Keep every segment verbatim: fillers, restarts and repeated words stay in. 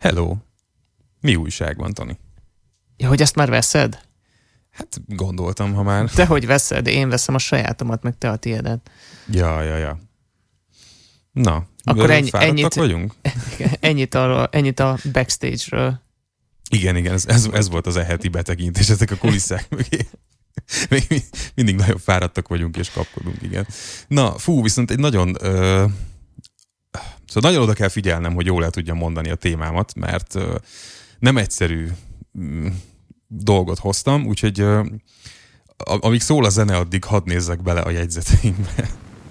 Hello! Mi újság van, Toni? Ja, hogy ezt már veszed? Hát gondoltam, ha már... Te hogy veszed? Én veszem a sajátomat, meg te a tiédet. Ja, ja, ja. Na, akkor ennyi, ennyit vagyunk? ennyit, arról, ennyit a backstage-ről. Igen, igen, ez, ez, ez volt az e-heti betekintésetek a kulisszák mögé. Még mindig nagyon fáradtak vagyunk és kapkodunk, igen. Na, fú, viszont egy nagyon... Ö, szóval nagyon oda kell figyelnem, hogy jól el tudjam mondani a témámat, mert ö, nem egyszerű ö, dolgot hoztam, úgyhogy ö, amíg szól a zene, addig hadd nézzek bele a jegyzeteinkbe.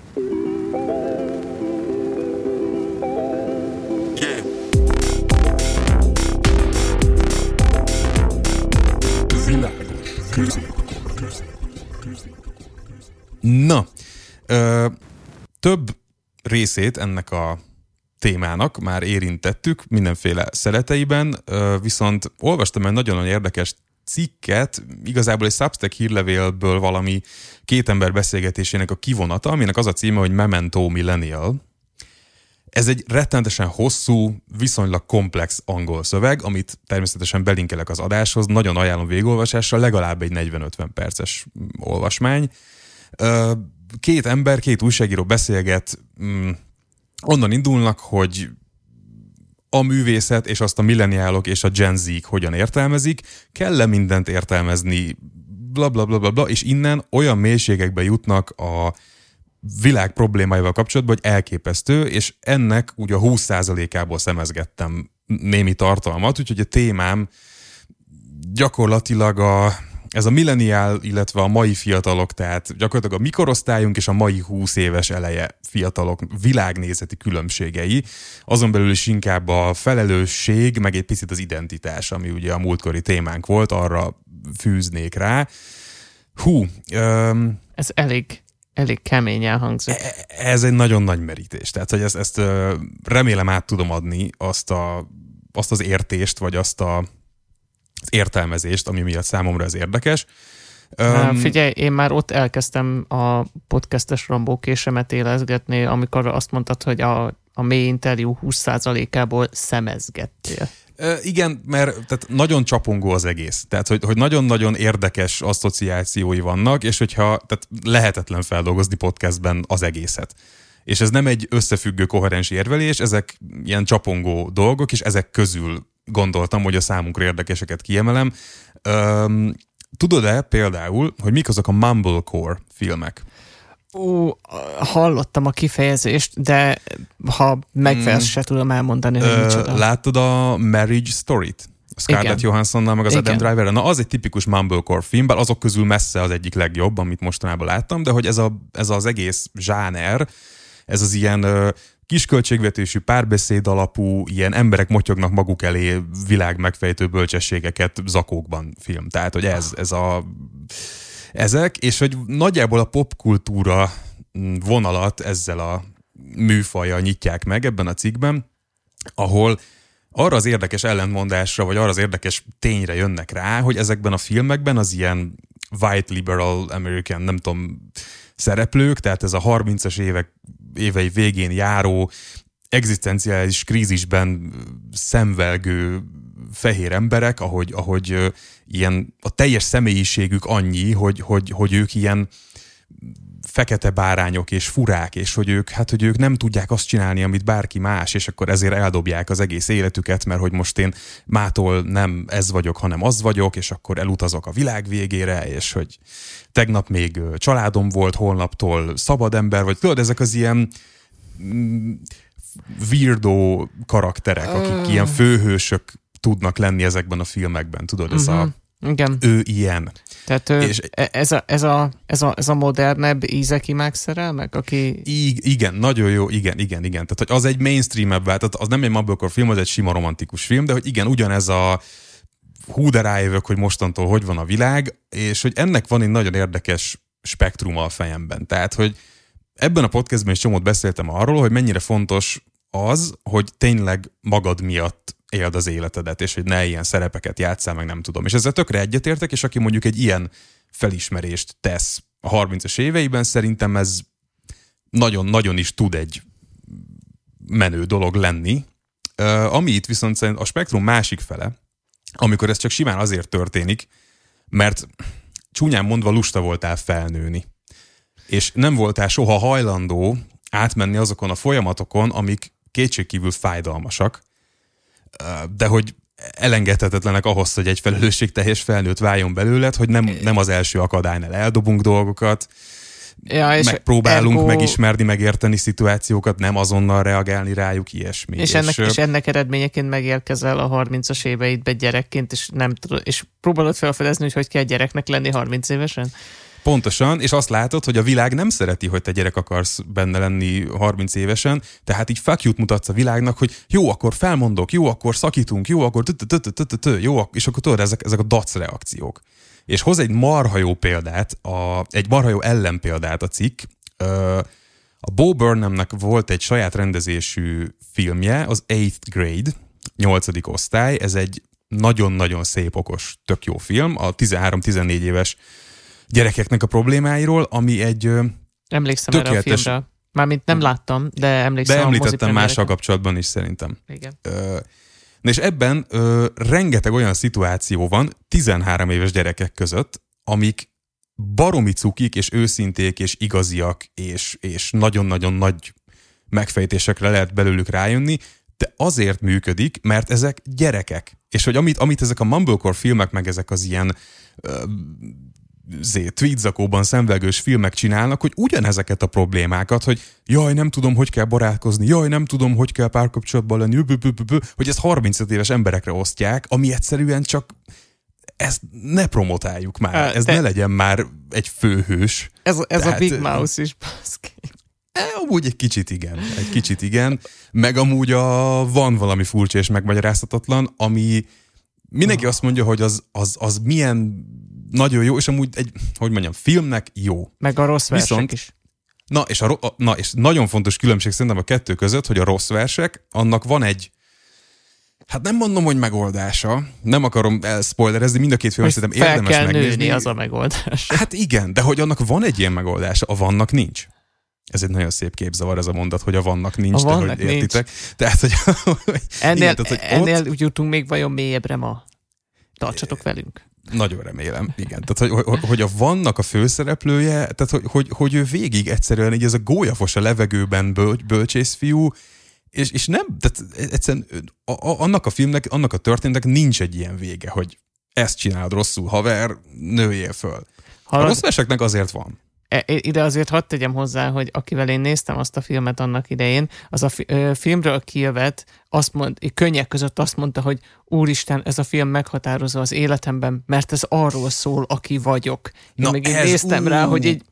Na, ö, több részét ennek a témának már érintettük mindenféle szeleteiben, ö, viszont olvastam egy nagyon-nagyon érdekes cikket, igazából egy Substack hírlevélből valami két ember beszélgetésének a kivonata, aminek az a címe, hogy Memento Millennial. Ez egy rettenetesen hosszú, viszonylag komplex angol szöveg, amit természetesen belinkelek az adáshoz, nagyon ajánlom végigolvasásra, legalább egy negyven-ötven perces olvasmány. Két ember, két újságíró beszélget, onnan indulnak, hogy a művészet és azt a milleniálok és a Gen Z-k hogyan értelmezik, kell-e mindent értelmezni, bla bla bla bla bla, és innen olyan mélységekbe jutnak a világ problémáival kapcsolatban, hogy elképesztő, és ennek ugye a húsz százalékából szemezgettem némi tartalmat, úgyhogy a témám gyakorlatilag a, ez a milleniál, illetve a mai fiatalok, tehát gyakorlatilag a mikorosztályunk és a mai húsz éves eleje fiatalok világnézeti különbségei, azon belül is inkább a felelősség, meg egy picit az identitás, ami ugye a múltkori témánk volt, arra fűznék rá. Hú! Um, ez elég Elég keményen hangzik. Ez egy nagyon nagy merítés. Tehát, hogy ezt, ezt remélem át tudom adni azt, a, azt az értést, vagy azt a, az értelmezést, ami miatt számomra ez érdekes. Na, um, figyelj, én már ott elkezdtem a podcastes rambókésemet élezgetni, amikor azt mondtad, hogy a, a mély interjú húsz százalékából szemezgettél. Uh, igen, mert tehát nagyon csapongó az egész. Tehát, hogy, hogy nagyon-nagyon érdekes asszociációi vannak, és hogyha tehát lehetetlen feldolgozni podcastben az egészet. És ez nem egy összefüggő, koherens érvelés, ezek ilyen csapongó dolgok, és ezek közül gondoltam, hogy a számunkra érdekeseket kiemelem. Um, tudod-e például, hogy mik azok a mumblecore filmek? Ó, hallottam a kifejezést, de ha megfelelsz, se tudom elmondani, hogy Ö, micsoda. Láttad a Marriage Story-t? Scarlett Johanssonnal, meg az Igen. Adam Driverrel. Na, az egy tipikus mumblecore film, bár azok közül messze az egyik legjobb, amit mostanában láttam, de hogy ez, a, ez az egész zsáner, ez az ilyen ö, kisköltségvetésű, párbeszéd alapú, ilyen emberek motyognak maguk elé világ megfejtő bölcsességeket zakókban film. Tehát, hogy ez, ez a... ezek, és hogy nagyjából a popkultúra vonalat ezzel a műfajjal nyitják meg ebben a cikkben, ahol arra az érdekes ellentmondásra, vagy arra az érdekes tényre jönnek rá, hogy ezekben a filmekben az ilyen white liberal American, nem tudom, szereplők, tehát ez a harmincas évek évei végén járó, egzisztenciális krízisben szemvelgő fehér emberek, ahogy, ahogy ilyen a teljes személyiségük annyi, hogy, hogy, hogy ők ilyen fekete bárányok és furák, és hogy ők, hát, hogy ők nem tudják azt csinálni, amit bárki más, és akkor ezért eldobják az egész életüket, mert hogy most én mától nem ez vagyok, hanem az vagyok, és akkor elutazok a világ végére, és hogy tegnap még családom volt, holnaptól szabad ember, vagy tudod, ezek az ilyen weirdo karakterek, akik ilyen főhősök tudnak lenni ezekben a filmekben, tudod, ez uh-huh. a Igen. ő ilyen. Tehát ő, és ez, a, ez, a, ez, a, ez a modernebb ízekimák szerelmek, aki... I- igen, nagyon jó, igen, igen, igen. Tehát, hogy az egy mainstream-ebb, tehát az nem egy mumblecore film, az egy sima romantikus film, de hogy igen, ugyanez a hú de rájövök, hogy mostantól hogy van a világ, és hogy ennek van egy nagyon érdekes spektruma a fejemben. Tehát, hogy ebben a podcastben is csomót beszéltem arról, hogy mennyire fontos az, hogy tényleg magad miatt éld az életedet, és hogy ne ilyen szerepeket játsszál, meg nem tudom. És ezzel tökre egyetértek, és aki mondjuk egy ilyen felismerést tesz a harmincas éveiben, szerintem ez nagyon-nagyon is tud egy menő dolog lenni. Uh, ami itt viszont szerint a spektrum másik fele, amikor ez csak simán azért történik, mert csúnyán mondva lusta voltál felnőni. És nem voltál soha hajlandó átmenni azokon a folyamatokon, amik kétségkívül fájdalmasak, de hogy elengedhetetlenek ahhoz, hogy egy felelősségteljes felnőtt váljon belőled, hogy nem, nem az első akadálynál eldobunk dolgokat, ja, és megpróbálunk ergo... megismerni, megérteni szituációkat, nem azonnal reagálni rájuk, ilyesmi. És, és, ennek, és ennek eredményeként megérkezel a harmincas éveidbe gyerekként, és, nem tudod, és próbálod felfedezni, hogy hogy kell gyereknek lenni harminc évesen? Pontosan, és azt látod, hogy a világ nem szereti, hogy te gyerek akarsz benne lenni harminc évesen, tehát így fuck you-t mutatsz a világnak, hogy jó, akkor felmondok, jó, akkor szakítunk, jó, akkor jó, és akkor tudod, ezek, ezek a dac reakciók. És hoz egy marha jó példát, a, egy marha jó ellenpéldát a cikk. A Bo Burnhamnek volt egy saját rendezésű filmje, az eighth grade, nyolcadik osztály, ez egy nagyon-nagyon szép, okos, tök jó film, a tizenhárom-tizennégy éves gyerekeknek a problémáiról, ami egy emlékszem tökéletes... erre a filmre. Mármint nem láttam, de emlékszem. De említettem mással kapcsolatban is szerintem. Igen. Ö, és ebben ö, rengeteg olyan szituáció van tizenhárom éves gyerekek között, amik baromi cukik, és őszinték, és igaziak, és, és nagyon-nagyon nagy megfejtésekre lehet belőlük rájönni, de azért működik, mert ezek gyerekek. És hogy amit, amit ezek a mumblecore filmek, meg ezek az ilyen ö, tweedzakóban szenvelgős filmek csinálnak, hogy ugyanezeket a problémákat, hogy jaj, nem tudom, hogy kell barátkozni, jaj, nem tudom, hogy kell párkapcsolatban lenni, bü, bü, bü, bü, hogy ezt harmincöt éves emberekre osztják, ami egyszerűen csak ezt ne promotáljuk már, ez De... ne legyen már egy főhős. Ez, ez Tehát, a Big Mouse is, baszki. Amúgy egy kicsit igen, egy kicsit igen, meg amúgy a, van valami furcsa és megmagyarázhatatlan, ami mindenki azt mondja, hogy az, az, az milyen nagyon jó, és amúgy egy, hogy mondjam, filmnek jó. Meg a rossz versek Viszont, is. Na és, a, a, na, és nagyon fontos különbség szerintem a kettő között, hogy a rossz versek, annak van egy, hát nem mondom, hogy megoldása, nem akarom elspoilerezni, mind a két filmet szerintem érdemes megnézni. Fel kell megnézni. nőni, az a megoldás. Hát igen, de hogy annak van egy ilyen megoldása, a vannak nincs. Ez egy nagyon szép képzavar, ez a mondat, hogy a vannak nincs, a vannak de hogy értitek. Nincs. Tehát, hogy, ennél, igen, tehát, hogy ennél ott... jutunk még vajon mélyebbre ma. Tartsatok velünk. Nagyon remélem, igen. Tehát, hogy, hogy a vannak a főszereplője, tehát, hogy, hogy, hogy ő végig egyszerűen így ez a gólyafos a levegőben böl, bölcsészfiú, és, és nem, tehát egyszerűen a, a, annak a filmnek, annak a történetnek nincs egy ilyen vége, hogy ezt csinálod rosszul, haver, nőjél föl. Hallod? A rossz verseknek azért van. Ide azért hadd tegyem hozzá, hogy akivel én néztem azt a filmet annak idején, az a fi- ö, filmről kijövet, azt mond, könnyek között azt mondta, hogy úristen, ez a film meghatározó az életemben, mert ez arról szól, aki vagyok. Én Na még ez, néztem ú, rá, hogy így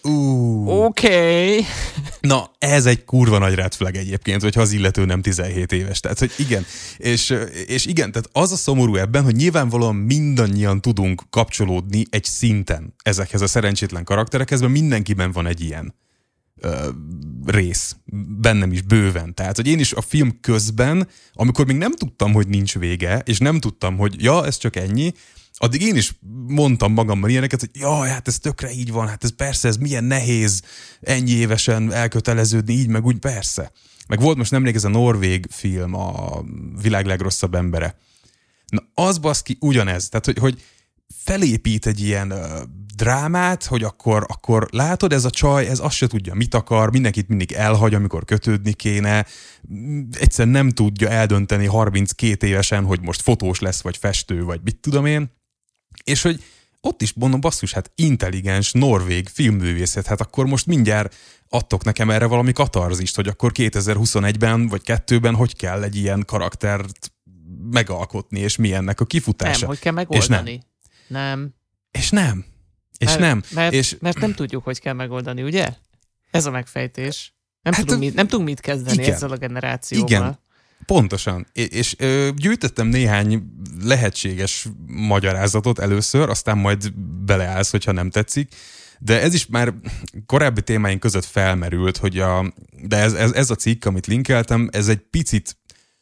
oké. Okay. Na, ez egy kurva nagy red flag egyébként, hogyha az illető nem tizenhét éves. Tehát, hogy igen. És, és igen, tehát az a szomorú ebben, hogy nyilvánvalóan mindannyian tudunk kapcsolódni egy szinten ezekhez a szerencsétlen karakterekhez, mert mindenkiben van egy ilyen ö, rész. Bennem is bőven. Tehát, hogy én is a film közben, amikor még nem tudtam, hogy nincs vége, és nem tudtam, hogy ja, ez csak ennyi, addig én is mondtam magamban ilyeneket, hogy jaj, hát ez tökre így van, hát ez persze, ez milyen nehéz ennyi évesen elköteleződni, így meg úgy, persze. Meg volt most nemrég ez a norvég film, a világ legrosszabb embere. Na, az baszki ugyanez, tehát, hogy, hogy felépít egy ilyen uh, drámát, hogy akkor, akkor látod, ez a csaj, ez azt se tudja, mit akar, mindenkit mindig elhagy, amikor kötődni kéne, egyszerűen nem tudja eldönteni harminckét évesen, hogy most fotós lesz, vagy festő, vagy mit tudom én. És hogy ott is mondom, basszus, hát intelligens, norvég filmművészet, hát akkor most mindjárt adtok nekem erre valami katarzist, hogy akkor kétezer-huszonegyben vagy kettőben hogy kell egy ilyen karaktert megalkotni, és mi ennek a kifutása. Nem, hogy kell megoldani. És nem. nem. És nem. És mert, nem. Mert, és... mert nem tudjuk, hogy kell megoldani, ugye? Ez a megfejtés. Nem, hát, tudunk, mit, nem tudunk mit kezdeni igen. ezzel a generációval. Igen. Pontosan. És, és ö, gyűjtöttem néhány lehetséges magyarázatot először, aztán majd beleállsz, hogyha nem tetszik. De ez is már korábbi témáink között felmerült, hogy a, de ez, ez, ez a cikk, amit linkeltem, ez egy picit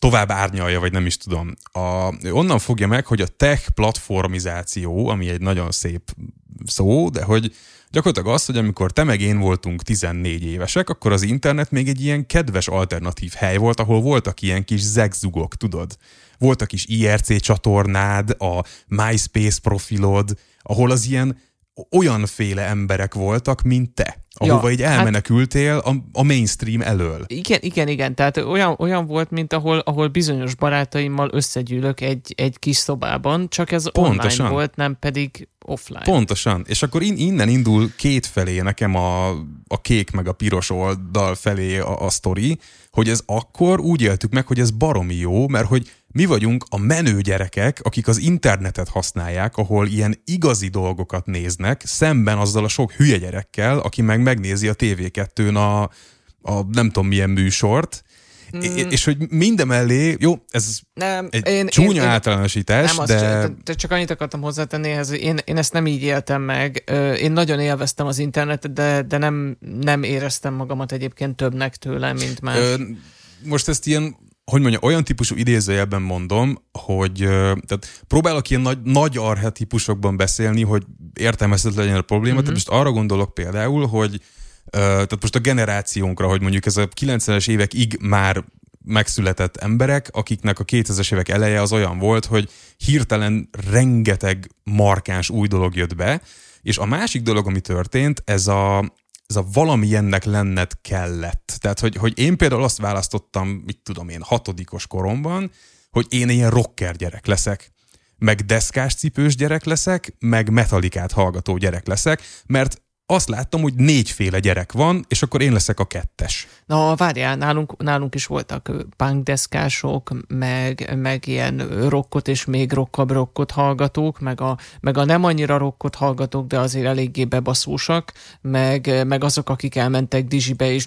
tovább árnyalja, vagy nem is tudom. A, onnan fogja meg, hogy a tech platformizáció, ami egy nagyon szép szó, de hogy gyakorlatilag az, hogy amikor te meg én voltunk tizennégy évesek, akkor az internet még egy ilyen kedves alternatív hely volt, ahol voltak ilyen kis zegzugok, tudod. Voltak is i er cé csatornád, a MySpace profilod, ahol az ilyen olyanféle emberek voltak, mint te. Ahova ja, így elmenekültél hát, a, a mainstream elől. Igen, igen, igen. Tehát olyan, olyan volt, mint ahol, ahol bizonyos barátaimmal összegyűlök egy, egy kis szobában, csak ez Pontosan. online volt, nem pedig offline. Pontosan. És akkor in, innen indul kétfelé nekem a, a kék meg a piros oldal felé a, a sztori, hogy ez akkor úgy éltük meg, hogy ez baromi jó, mert hogy mi vagyunk a menő gyerekek, akik az internetet használják, ahol ilyen igazi dolgokat néznek, szemben azzal a sok hülye gyerekkel, aki meg megnézi a té vé kettőn a, a nem tudom milyen műsort, mm. és hogy mindemellé, jó, ez nem, egy én, csúnya én, általánosítás, nem, de... Csak, de csak annyit akartam hozzátenni ehhez, hogy én, én ezt nem így éltem meg. Én nagyon élveztem az internetet, de, de nem, nem éreztem magamat egyébként többnek tőle, mint más. Ö, most ezt ilyen, hogy mondja, olyan típusú idézőjelben mondom, hogy tehát próbálok ilyen nagy, nagy archetípusokban beszélni, hogy értelmezhető legyen a probléma. Mm-hmm. Tehát most arra gondolok például, hogy tehát most a generációnkra, hogy mondjuk ez a kilencvenes évekig már megszületett emberek, akiknek a kétezres évek eleje az olyan volt, hogy hirtelen rengeteg markáns új dolog jött be, és a másik dolog, ami történt, ez a, ez a valamilyennek lenned kellett. Tehát, hogy, hogy én például azt választottam, mit tudom én, hatodikos koromban, hogy én ilyen rocker gyerek leszek, meg deszkás cipős gyerek leszek, meg metalikát hallgató gyerek leszek, mert azt láttam, hogy négyféle gyerek van, és akkor én leszek a kettes. Na, várjál, nálunk, nálunk is voltak punkdeszkások, meg, meg ilyen rockot és még rockabb rockot hallgatók, meg a, meg a nem annyira rockot hallgatók, de azért eléggé bebaszósak, meg, meg azok, akik elmentek Dizsibe, és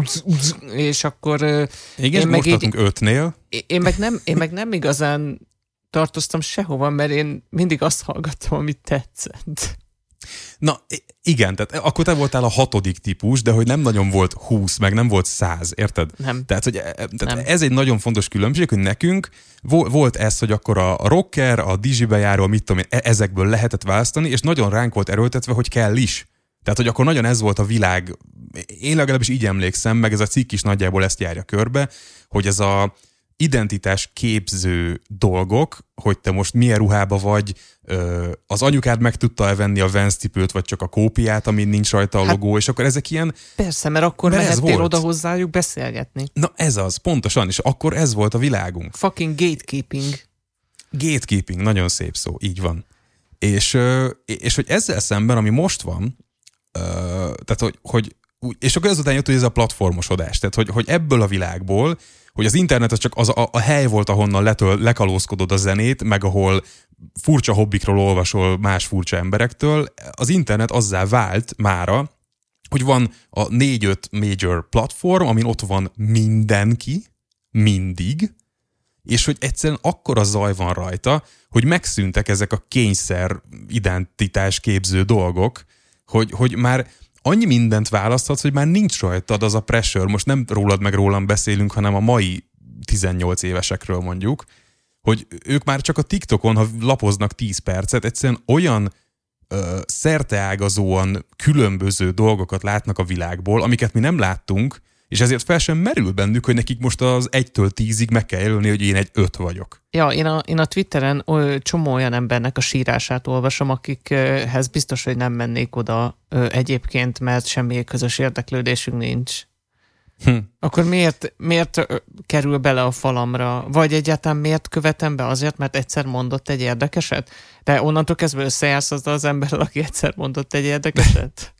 és akkor... Igen, most tartunk ötnél. Én meg, nem, én meg nem igazán tartoztam sehova, mert én mindig azt hallgattam, amit tetszett. Na, igen, tehát akkor te voltál a hatodik típus, de hogy nem nagyon volt húsz, meg nem volt száz, érted? Nem. Tehát, hogy tehát nem. Ez egy nagyon fontos különbség, hogy nekünk volt ez, hogy akkor a rocker, a dizsibe járó, mit tudom én, ezekből lehetett választani, és nagyon ránk volt erőltetve, hogy kell is. Tehát, hogy akkor nagyon ez volt a világ, én legalábbis így emlékszem, meg ez a cikk is nagyjából ezt járja körbe, hogy ez a identitás képző dolgok, hogy te most milyen ruhába vagy, az anyukád meg tudta venni a Vans cipőt, vagy csak a kópiát, amin nincs rajta a logó, hát, és akkor ezek ilyen... Persze, mert akkor mert mehettél oda hozzájuk beszélgetni. Na ez az, pontosan, és akkor ez volt a világunk. Fucking gatekeeping. Gatekeeping, nagyon szép szó, így van. És, és hogy ezzel szemben, ami most van, tehát hogy, hogy és akkor ezután jött, hogy ez a platformosodás, tehát hogy, hogy ebből a világból, hogy az internet az csak az a, a hely volt, ahonnan letől, lekalózkodod a zenét, meg ahol furcsa hobbikról olvasol más furcsa emberektől, az internet azzá vált mára, hogy van a négy-öt major platform, amin ott van mindenki, mindig, és hogy egyszerűen akkora zaj van rajta, hogy megszűntek ezek a kényszer identitás képző dolgok, hogy, hogy már annyi mindent választhatsz, hogy már nincs rajtad az a pressure. Most nem rólad meg rólam beszélünk, hanem a mai tizennyolc évesekről mondjuk, hogy ők már csak a TikTokon, ha lapoznak tíz percet, egyszerűen olyan ö, szerteágazóan különböző dolgokat látnak a világból, amiket mi nem láttunk, és ezért fel sem merül bennük, hogy nekik most az egytől tízig meg kell jelölni, hogy én egy öt vagyok. Ja, én a, én a Twitteren oly, csomó olyan embernek a sírását olvasom, akikhez biztos, hogy nem mennék oda ö, egyébként, mert semmi közös érdeklődésünk nincs. Hm. Akkor miért, miért kerül bele a falamra? Vagy egyáltalán miért követem be? Azért, mert egyszer mondott egy érdekeset? De onnantól kezdve összejársz azzal az emberrel, aki egyszer mondott egy érdekeset?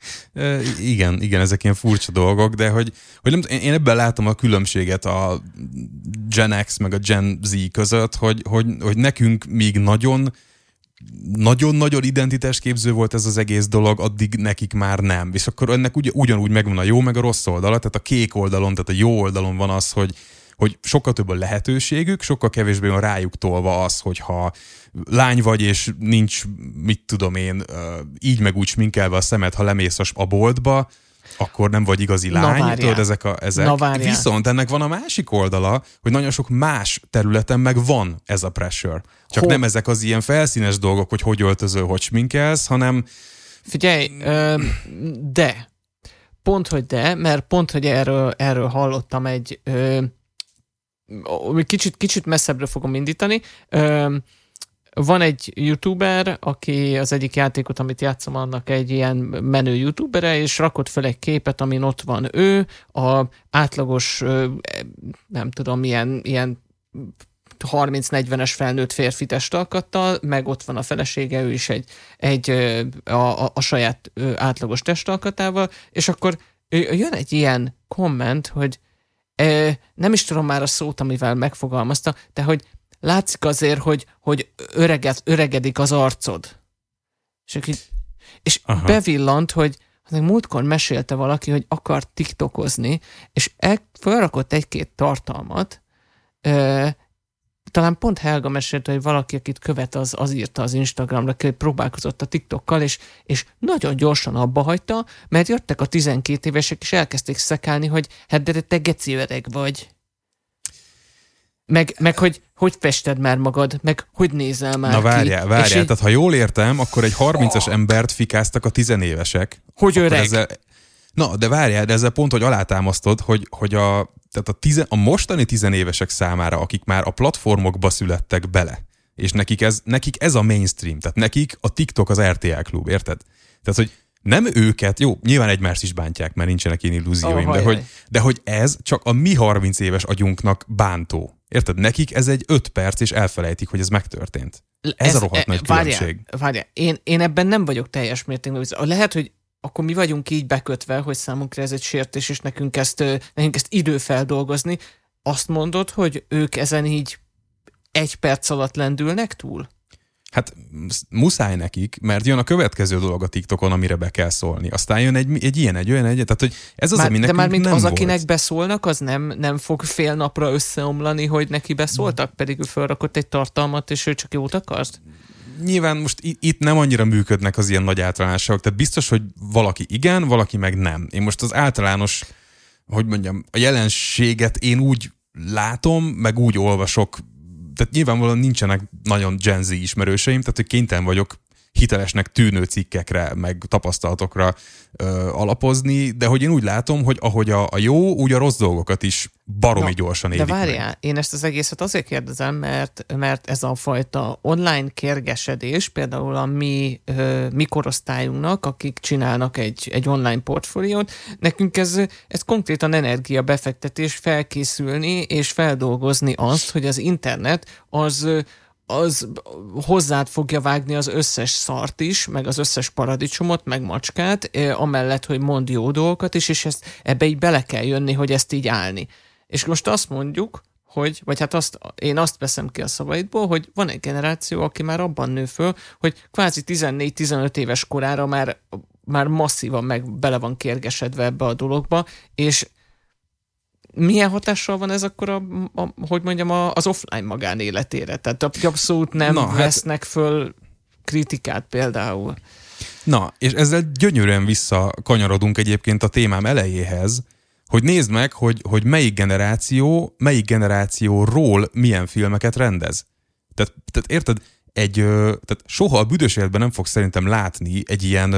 igen, igen, ezek ilyen furcsa dolgok, de hogy, hogy nem, én ebben látom a különbséget a Gen X meg a Gen Z között, hogy, hogy, hogy nekünk még nagyon nagyon-nagyon identitásképző volt ez az egész dolog, addig nekik már nem. És akkor ennek ugy, ugyanúgy megvan a jó meg a rossz oldala, tehát a kék oldalon, tehát a jó oldalon van az, hogy hogy sokkal több a lehetőségük, sokkal kevésbé van rájuk tolva az, hogyha lány vagy, és nincs, mit tudom én, így meg úgy sminkelve a szemed, ha lemész a boltba, akkor nem vagy igazi lány, tudod, ezek a, ezek. Viszont ennek van a másik oldala, hogy nagyon sok más területen meg van ez a pressure. Csak Ho- nem ezek az ilyen felszínes dolgok, hogy hogy öltözöl, hogy sminkelsz, hanem... Figyelj, de, pont, hogy de, mert pont, hogy erről, erről hallottam egy, kicsit, kicsit messzebbre fogom indítani. Van egy youtuber, aki az egyik játékot, amit játszom, annak egy ilyen menő youtubere, és rakott fel egy képet, amin ott van ő, a átlagos, nem tudom, ilyen, ilyen harminc-negyvenes felnőtt férfi testalkattal, meg ott van a felesége, ő is egy, egy a, a, a saját átlagos testalkatával, és akkor jön egy ilyen komment, hogy nem is tudom már a szót, amivel megfogalmazta, de hogy látszik azért, hogy, hogy öreged, öregedik az arcod. És, és bevillant, hogy múltkor mesélte valaki, hogy akar tiktokozni, és el, felrakott egy-két tartalmat, ö, talán pont Helga mesélte, hogy valaki, akit követ, az, az írta az Instagramra, hogy próbálkozott a TikTokkal, és, és nagyon gyorsan abba hagyta, mert jöttek a tizenkét évesek, és elkezdték szekálni, hogy hát de te geci öreg vagy. Meg, meg hogy hogy fested már magad, meg hogy nézel már Na várjál, ki. várjál, tehát ha jól értem, akkor egy harmincas embert fikáztak a tizenévesek. Hogy öreg? Ezzel... Na, de várjál, de ezzel pont, hogy alátámasztod, hogy, hogy a, tehát a, tizen... a mostani tizenévesek számára, akik már a platformokba születtek bele, és nekik ez, nekik ez a mainstream, tehát nekik a TikTok az er té el klub, érted? Tehát, hogy nem őket, jó, nyilván egymást is bántják, mert nincsenek ilyen illúzióim, oh, de, hogy, de hogy ez csak a mi harminc éves agyunknak bántó. Érted? Nekik ez egy öt perc, és elfelejtik, hogy ez megtörtént. Ez, ez a rohadt e, nagy várjál, különbség. Várjál, én, én ebben nem vagyok teljes mértékben. Lehet, hogy akkor mi vagyunk így bekötve, hogy számunkra ez egy sértés, és nekünk ezt, nekünk ezt idő feldolgozni. Azt mondod, hogy ők ezen így egy perc alatt lendülnek túl? Hát muszáj nekik, mert jön a következő dolog a TikTokon, amire be kell szólni. Aztán jön egy, egy ilyen, egy olyan, egy, tehát hogy ez az, már, ami de nekünk már mint nem az, volt. akinek beszólnak, az nem, nem fog fél napra összeomlani, hogy neki beszóltak, pedig ő felrakott egy tartalmat, és ő csak jót akart? Nyilván most itt nem annyira működnek az ilyen nagy általánosságok, tehát biztos, hogy valaki igen, valaki meg nem. Én most az általános, hogy mondjam, a jelenséget én úgy látom, meg úgy olvasok, tehát nyilvánvalóan nincsenek nagyon Gen Z ismerőseim, tehát hogy kénytelen vagyok hitelesnek tűnő cikkekre, meg tapasztalatokra ö, alapozni, de hogy én úgy látom, hogy ahogy a, a jó, úgy a rossz dolgokat is baromi no, gyorsan élik. De várjál, meg. Én ezt az egészet azért kérdezem, mert, mert ez a fajta online kérgesedés, például a mi, ö, mi korosztályunknak, akik csinálnak egy, egy online portfóliót, nekünk ez, ez konkrétan energiabefektetés felkészülni és feldolgozni azt, hogy az internet az az hozzád fogja vágni az összes szart is, meg az összes paradicsomot, meg macskát, amellett, hogy mond jó dolgokat is, és ezt, ebbe így bele kell jönni, hogy ezt így állni. És most azt mondjuk, hogy, vagy hát azt, én azt veszem ki a szavaidból, hogy van egy generáció, aki már abban nő föl, hogy kvázi tizennégy-tizenöt éves korára már, már masszívan meg bele van kérgesedve ebbe a dologba, és milyen hatással van ez akkor, a, a, hogy mondjam, a, az offline magánéletére? Tehát abszolút nem Na, vesznek hát... föl kritikát például. Na, és ezzel gyönyörűen visszakanyarodunk egyébként a témám elejéhez, hogy nézd meg, hogy, hogy melyik generáció, melyik generációról milyen filmeket rendez. Tehát, tehát érted, egy, tehát soha a büdös életben nem fogsz szerintem látni egy ilyen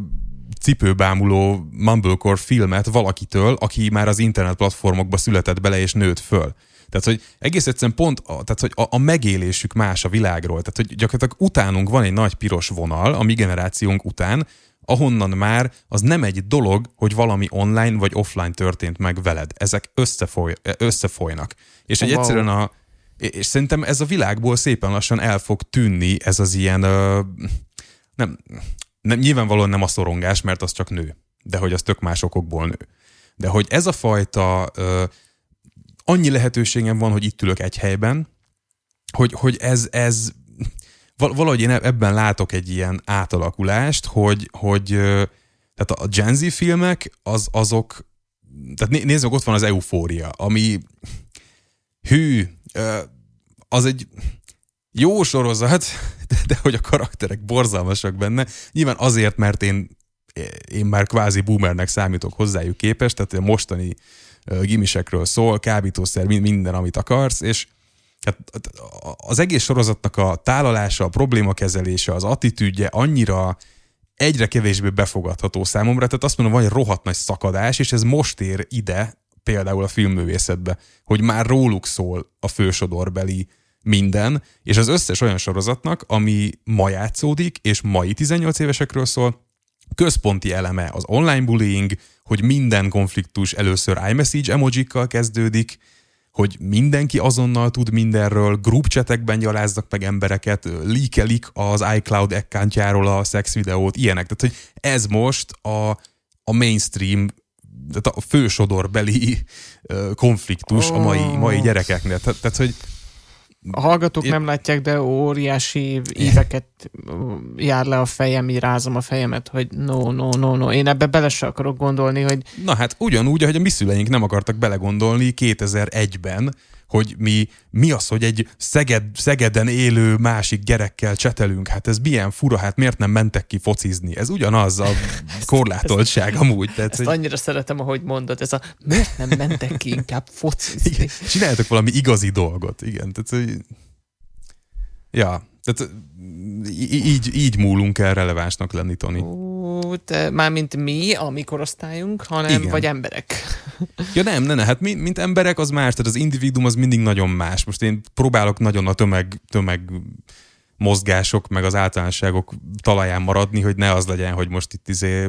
cipőbámuló mumblecore filmet valakitől, aki már az internet platformokba született bele és nőtt föl. Tehát, hogy egész egyszerűen pont a, tehát, hogy a, a megélésük más a világról. Tehát, hogy gyakorlatilag utánunk van egy nagy piros vonal, a mi generációnk után, ahonnan már az nem egy dolog, hogy valami online vagy offline történt meg veled. Ezek összefoly, összefolynak. És egy wow. egyszerűen a és szerintem ez a világból szépen lassan el fog tűnni ez az ilyen ö, nem Nem, nyilvánvalóan nem a szorongás, mert az csak nő, de hogy az tök más okokból nő. De hogy ez a fajta ö, annyi lehetőségem van, hogy itt ülök egy helyben, hogy, hogy ez, ez valahogy én ebben látok egy ilyen átalakulást, hogy, hogy ö, tehát a Gen Z filmek az, azok, tehát nézd meg, ott van az Eufória, ami hű, ö, az egy jó sorozat, de, de hogy a karakterek borzalmasak benne. Nyilván azért, mert én én már kvázi boomernek számítok hozzájuk képest, tehát a mostani gimisekről szól, kábítószer, minden, amit akarsz, és hát az egész sorozatnak a tálalása, a problémakezelése, az attitűdje annyira egyre kevésbé befogadható számomra, tehát azt mondom, van egy rohadt nagy szakadás, és ez most ér ide, például a filmművészetbe, hogy már róluk szól a fősodorbeli minden, és az összes olyan sorozatnak, ami ma játszódik, és mai tizennyolc évesekről szól, központi eleme az online bullying, hogy minden konfliktus először iMessage emojikkal kezdődik, hogy mindenki azonnal tud mindenről, group chatekben gyaláznak meg embereket, leakelik az iCloud accountjáról a sex videót, ilyenek. Tehát, hogy ez most a, a mainstream, tehát a fősodorbeli konfliktus oh. a mai, mai gyerekeknél. Tehát, tehát hogy a hallgatók én... nem látják, de óriási éveket jár le a fejem, így rázom a fejemet, hogy no, no, no, no. Én ebbe bele se akarok gondolni, hogy... Na hát ugyanúgy, ahogy a mi szüleink nem akartak belegondolni kétezer-egyben, hogy mi, mi az, hogy egy Szeged, Szegeden élő másik gyerekkel csetelünk. Hát ez milyen fura, hát miért nem mentek ki focizni? Ez ugyanaz a korlátoltság amúgy. Tehát, ezt hogy... annyira szeretem, ahogy mondod, ez a miért nem mentek ki inkább focizni? Igen, csináljatok valami igazi dolgot, igen. Tehát, hogy... Ja, tehát így, így múlunk el relevánsnak lenni, Toni. Ó, te, mármint mi, a mi korosztályunk, hanem igen. Vagy emberek. Ja nem, ne, ne, hát mi, mint emberek az más, tehát az individuum az mindig nagyon más. Most én próbálok nagyon a tömeg, tömeg mozgások, meg az általánosságok talaján maradni, hogy ne az legyen, hogy most itt izé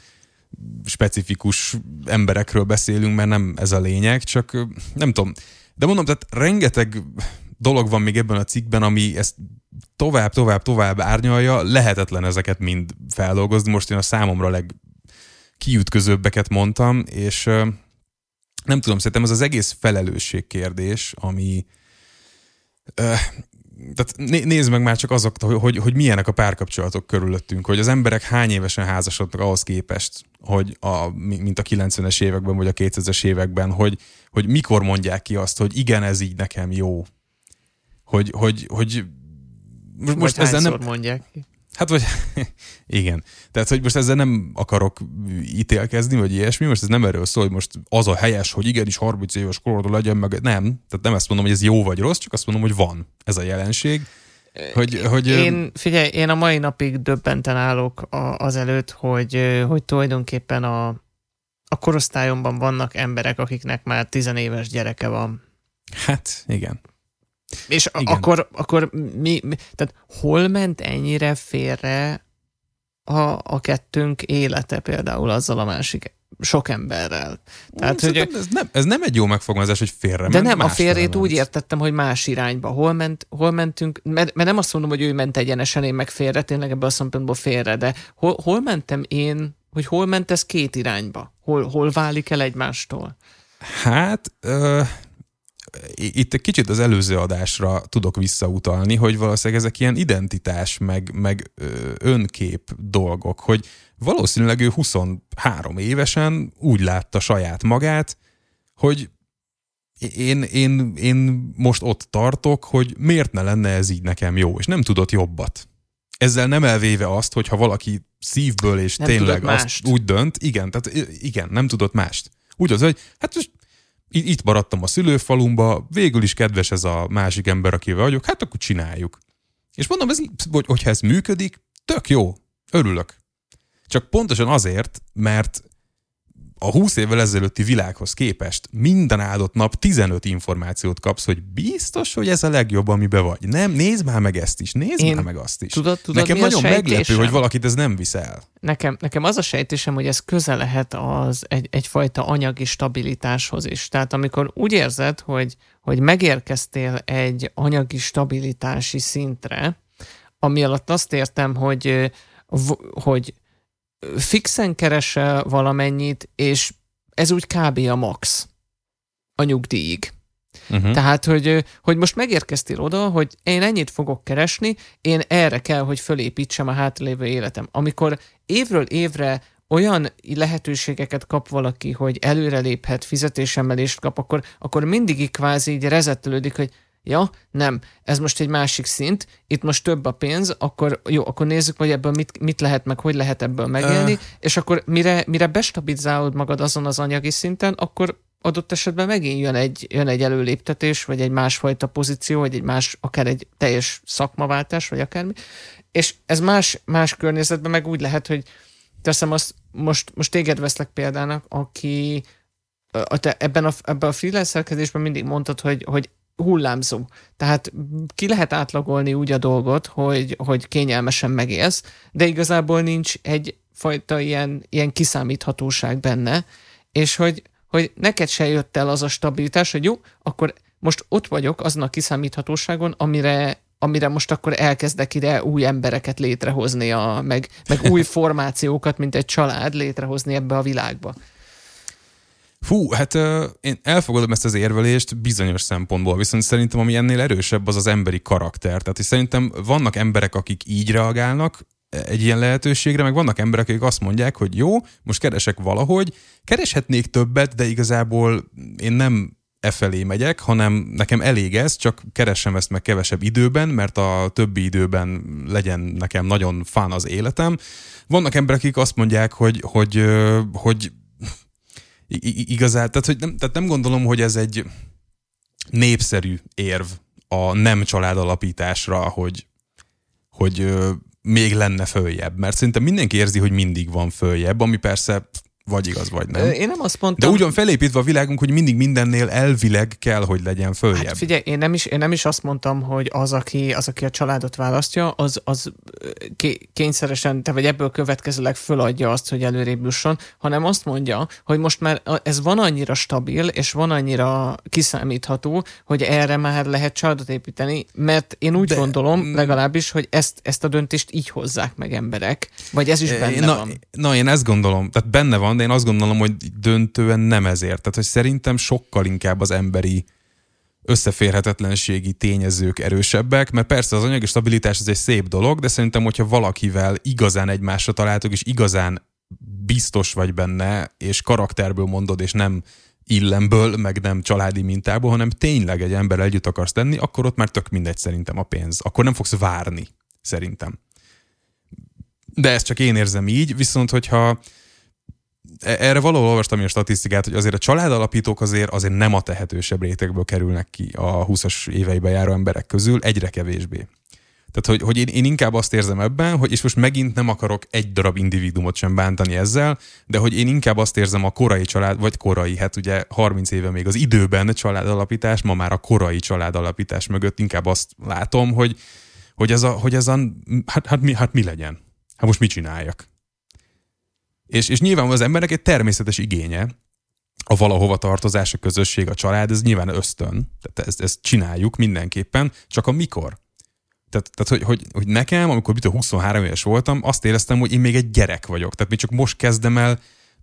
specifikus emberekről beszélünk, mert nem ez a lényeg, csak nem tudom. De mondom, tehát rengeteg dolog van még ebben a cikkben, ami ezt tovább, tovább, tovább árnyalja, lehetetlen ezeket mind feldolgozni. Most én a számomra legkiütközőbbeket mondtam, és nem tudom, szerintem ez az egész felelősség kérdés, ami tehát nézd meg már csak azok, hogy, hogy milyenek a párkapcsolatok körülöttünk, hogy az emberek hány évesen házasodnak ahhoz képest, hogy a, mint a kilencvenes években, vagy a kétezres években, hogy, hogy mikor mondják ki azt, hogy igen, ez így nekem jó. Hogy, hogy, hogy most, most ezzel nem mondják ki. Hát vagy, igen. Tehát, hogy most ezzel nem akarok ítélkezni, vagy ilyesmi, most ez nem erről szól, hogy most az a helyes, hogy igenis harminc éves korodra legyen, meg nem. Tehát nem ezt mondom, hogy ez jó vagy rossz, csak azt mondom, hogy van ez a jelenség. Hogy, hogy, én, figyelj, én a mai napig döbbenten állok azelőtt, hogy, hogy tulajdonképpen a, a korosztályomban vannak emberek, akiknek már tizenéves gyereke van. Hát, igen. És igen. akkor, akkor mi, mi, tehát hol ment ennyire félre a, a kettőnk élete például azzal a másik sok emberrel? Tehát, hogy ez, nem, ez nem egy jó megfogalmazás, hogy félre de ment. De nem, a félrét úgy értettem, hogy más irányba. Hol, ment, hol mentünk, mert, mert nem azt mondom, hogy ő ment egyenesen, én meg félre, tényleg ebből a szempontból félre, de hol, hol mentem én, hogy hol ment ez két irányba? Hol, hol válik el egymástól? Hát... Uh... Itt egy kicsit az előző adásra tudok visszautalni, hogy valószínűleg ezek ilyen identitás, meg, meg önkép dolgok, hogy valószínűleg ő huszonhárom évesen úgy látta saját magát, hogy én, én, én most ott tartok, hogy miért ne lenne ez így nekem jó, és nem tudott jobbat. Ezzel nem elvéve azt, hogyha valaki szívből és nem tényleg azt úgy dönt, igen, tehát igen, nem tudott mást. Úgy az, hogy hát most itt maradtam a szülőfalumba, végül is kedves ez a másik ember, akivel vagyok, hát akkor csináljuk. És mondom, ez, hogy, hogyha ez működik, tök jó, örülök. Csak pontosan azért, mert a húsz évvel ezelőtti világhoz képest minden áldott nap tizenöt információt kapsz, hogy biztos, hogy ez a legjobb, amiben vagy. Nem, nézd már meg ezt is, nézd Én már meg azt is. Tudod, tudod, nekem nagyon meglepő, hogy valakit ez nem visz el. Nekem, nekem az a sejtésem, hogy ez közel lehet az egy, egyfajta anyagi stabilitáshoz is. Tehát amikor úgy érzed, hogy, hogy megérkeztél egy anyagi stabilitási szintre, ami alatt azt értem, hogy, hogy fixen keresel valamennyit, és ez úgy kb. A max a nyugdíjig. Uh-huh. Tehát, hogy, hogy most megérkeztél oda, hogy én ennyit fogok keresni, én erre kell, hogy fölépítsem a hátralévő életem. Amikor évről évre olyan lehetőségeket kap valaki, hogy előreléphet, fizetésemelést kap, akkor, akkor mindig így kvázi így rezettelődik, hogy Ja, nem, ez most egy másik szint, itt most több a pénz, akkor jó, akkor nézzük, hogy ebből mit, mit lehet, meg hogy lehet ebből megélni, uh. és akkor mire, mire bestabilizálod magad azon az anyagi szinten, akkor adott esetben megint jön egy, jön egy előléptetés, vagy egy másfajta pozíció, vagy egy más, akár egy teljes szakmaváltás, vagy akármi. És ez más, más környezetben meg úgy lehet, hogy teszem azt, most, most téged veszlek példának, aki a te ebben, a, ebben a freelancerkedésben mindig mondtad, hogy, hogy hullámzó. Tehát ki lehet átlagolni úgy a dolgot, hogy, hogy kényelmesen megélsz, de igazából nincs egyfajta ilyen, ilyen kiszámíthatóság benne, és hogy hogy neked se jött el az a stabilitás, hogy jó, akkor most ott vagyok azon a kiszámíthatóságon, amire, amire most akkor elkezdek ide új embereket létrehozni, a, meg, meg új formációkat, mint egy család létrehozni ebbe a világba. Fú, hát uh, én elfogadom ezt az érvelést bizonyos szempontból, viszont szerintem ami ennél erősebb, az az emberi karakter. Tehát hogy szerintem vannak emberek, akik így reagálnak egy ilyen lehetőségre, meg vannak emberek, akik azt mondják, hogy jó, most keresek valahogy, kereshetnék többet, de igazából én nem e felé megyek, hanem nekem elég ez, csak keresem ezt meg kevesebb időben, mert a többi időben legyen nekem nagyon fán az életem. Vannak emberek, akik azt mondják, hogy, hogy, hogy igazán, tehát, hogy nem, tehát nem gondolom, hogy ez egy népszerű érv a nem családalapításra, hogy, hogy még lenne följebb, mert szerintem mindenki érzi, hogy mindig van följebb, ami persze vagy igaz, vagy nem. Én nem azt mondtam... De úgy van felépítve a világunk, hogy mindig mindennél elvileg kell, hogy legyen följebb. Hát figyelj, én nem is, én nem is azt mondtam, hogy az, aki, az, aki a családot választja, az, az kényszeresen, te vagy ebből következőleg föladja azt, hogy előrébb jusson, hanem azt mondja, hogy most már ez van annyira stabil, és van annyira kiszámítható, hogy erre már lehet családot építeni, mert én úgy De... gondolom legalábbis, hogy ezt, ezt a döntést így hozzák meg emberek, vagy ez is benne na, van. Na, én ezt gondolom, tehát benne van, de én azt gondolom, hogy döntően nem ezért. Tehát, hogy szerintem sokkal inkább az emberi összeférhetetlenségi tényezők erősebbek, mert persze az anyagi stabilitás ez egy szép dolog, de szerintem, hogyha valakivel igazán egymásra találtok, és igazán biztos vagy benne, és karakterből mondod, és nem illemből, meg nem családi mintából, hanem tényleg egy emberrel együtt akarsz tenni, akkor ott már tök mindegy szerintem a pénz. Akkor nem fogsz várni, szerintem. De ezt csak én érzem így, viszont hogyha erre valahol olvastam a statisztikát, hogy azért a családalapítók azért, azért nem a tehetősebb rétegből kerülnek ki a húszas éveibe járó emberek közül, egyre kevésbé. Tehát, hogy, hogy én, én inkább azt érzem ebben, hogy és most megint nem akarok egy darab individumot sem bántani ezzel, de hogy én inkább azt érzem a korai család, vagy korai, hát ugye harminc éve még az időben családalapítás, ma már a korai családalapítás mögött inkább azt látom, hogy, hogy ez a, hogy ez a hát, hát, mi, hát mi legyen? Hát most mit csináljak? És, és nyilván az embernek egy természetes igénye, a valahova tartozás, a közösség, a család, ez nyilván ösztön. Tehát ezt, ezt csináljuk mindenképpen, csak a mikor. Tehát, tehát hogy, hogy, hogy nekem, amikor mit huszonhárom éves voltam, azt éreztem, hogy én még egy gyerek vagyok. Tehát még csak most kezdem el